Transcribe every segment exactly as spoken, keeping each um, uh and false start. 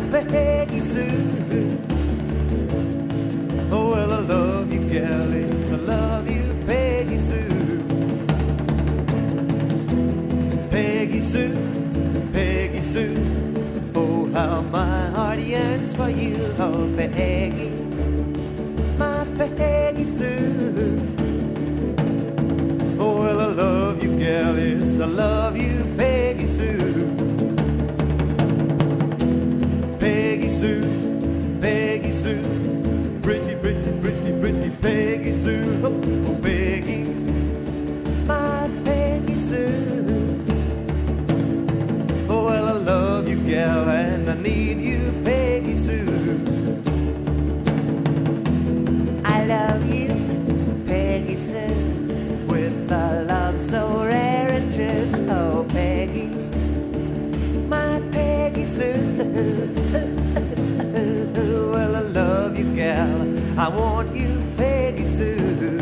Peggy Sue. Oh, well, I love you, gal, yes, I love you, Peggy Sue. Peggy Sue, Peggy Sue. Oh, how my heart yearns for you, oh, Peggy, my Peggy Sue. Oh, well, I love you, gal, yes, I love you, Peggy Sue. Peggy Sue, Peggy Sue, pretty, pretty, pretty, pretty Peggy Sue. Oh, oh, Peggy, my Peggy Sue. Oh, well, I love you, gal, and I need you, Peggy Sue. I love you, Peggy Sue, with a love so rare and true. Oh, Peggy, my Peggy Sue. Well, I love you, gal, I want you, Peggy Sue.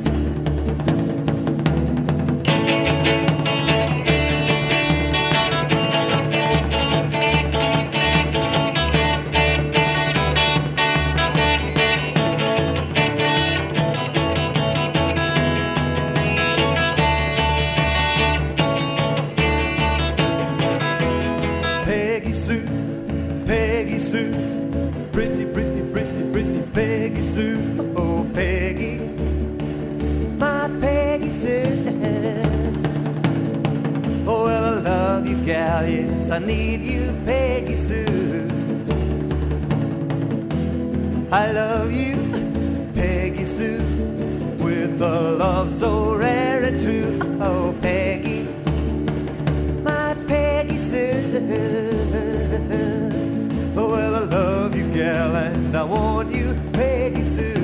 Peggy Sue, Peggy Sue, pretty, pretty, pretty, pretty Peggy Sue. Oh, Peggy, my Peggy Sue. Oh, well, I love you, gal, yes, I need you, Peggy Sue. I love you, Peggy Sue, with a love so rare and true. Oh, Peggy, my Peggy Sue. Oh, well, I love you, gal, and I want you, Peggy Sue.